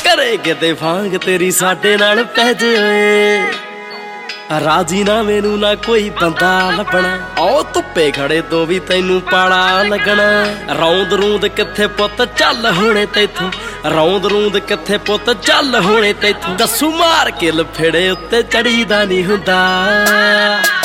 करे किते फांग तेरी साडे नाल पै जाए। राजी ना मैनू ना कोई बंदा लभना, आओ धुप्पे खड़े तो भी तैनू पाला लगना। रौंद रूंद किथे पुत चल होने तैथों, रौंद रूंद किथे पुत चल होने तैथों। दस्सू मार के लफेड़े उत्ते चढ़ी दा नहीं हुंदा।